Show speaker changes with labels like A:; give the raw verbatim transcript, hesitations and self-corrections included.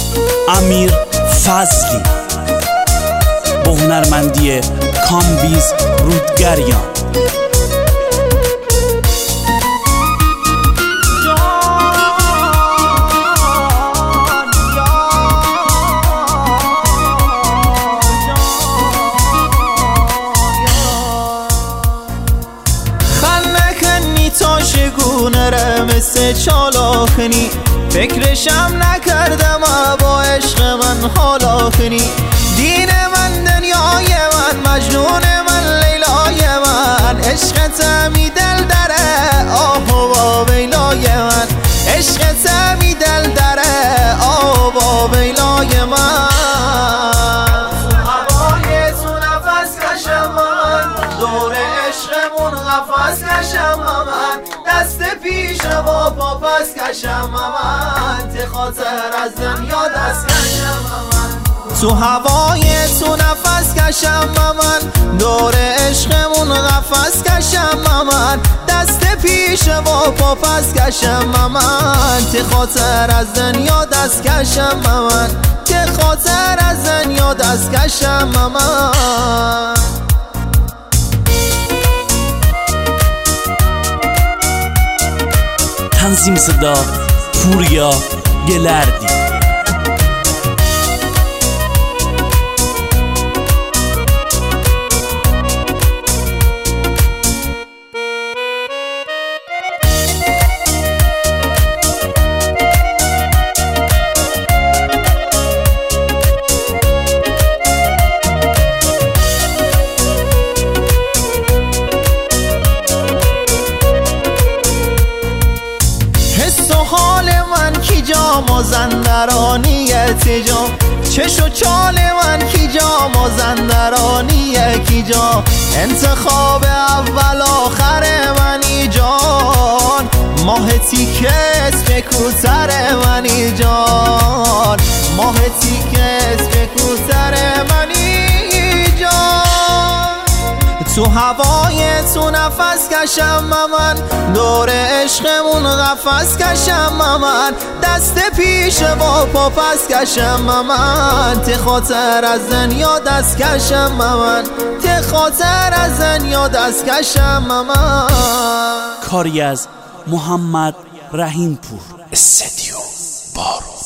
A: امیر فضلی با هنرمندی کامبیز رودگریان.
B: نره مثل چالاخنی فکرشم نکردم با عشق من حالاخنی. دین من دنیای من مجنون من لیلای من عشقت می دل دره آه و ویلای من عشقت می دل دره آه و ویلای من. هوای تو نفس کشم من دور عشقمون قفس کشم من دست پیش و پا پس کشم من ته خاطر از دنیا دست کشم من. تو هوای تو نفس کشم من دور عشقمون قفس کشم من دست پیش و پا پس کشم من ته خاطر از دنیا دست کشم من ته خاطر از دنیا دست کشم من.
A: تنظیم صدا پوریا گلردی.
B: حال من کی جا مازندرانیت جا چش و چال من کی جا مازندرانیت کی جا انتخاب اول آخر منی جان ماه تیکت به کوتر منی جان ماه تیکت به کوتر منی جان. تو هوای تو نفس کشم من دور عشقمون قفس کشم من دست پیش و پا پس کشم من ته خاطر از دنیا دست کشم من ته خاطر از دنیا دست کشم من.
A: کاری از محمد رحیم پور. استدیو بارو.